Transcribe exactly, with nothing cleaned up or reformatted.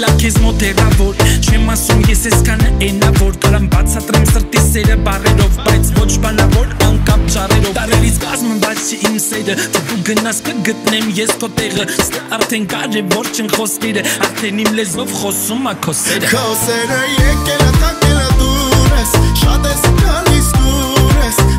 Ելա քեզ մոտերավոր Չեմ ասում ես ես կանը էնա որ Կարամ բացատրեմ սրտի սերը բարերով Բայց ոչ բանավոր անկապ ճարերով Տարերից կազմն բայց չի իմ սերը Որ դու գնաս կգտնեմ ես քո տեղը Ստե արդեն կարևոր չն խոսքերը Արդեն իմ լեզվով խոսում ա քո սերը Քո սերը եկել ա տակել ա դուր ես Շատ ես գալիս դուր ես